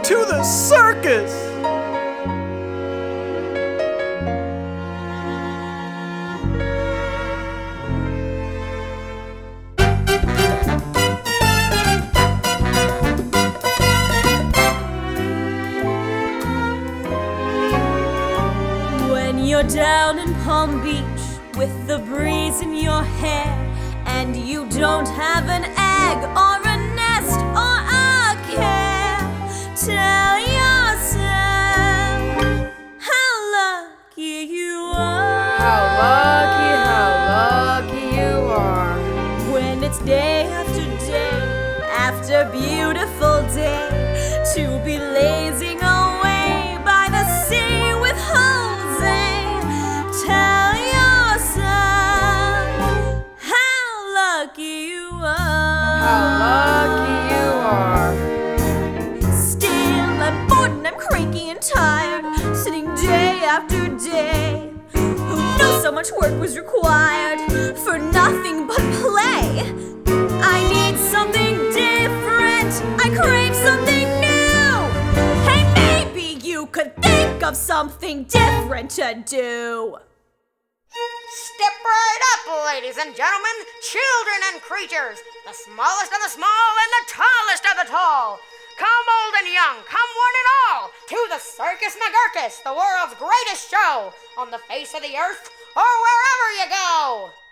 To the circus! When you're down in Palm Beach with the breeze in your hair, and you don't have an egg or a nest or a care, tell yourself how lucky you are. How lucky you are. When it's day after beautiful day, to be lazing away by the sea with Jose. Tell yourself how lucky you are. How lucky you are. Still, I'm bored and I'm cranky and tired, sitting day after day. Who knows so much work was required for nothing but play? I need something different, I crave something new. Hey, maybe you could think of something different to do. Step right up, ladies and gentlemen, children and creatures, the smallest of the small and the tallest of the tall. Come old and young, come one and all, to the Circus McGurkus, the world's greatest show, on the face of the earth or wherever you go.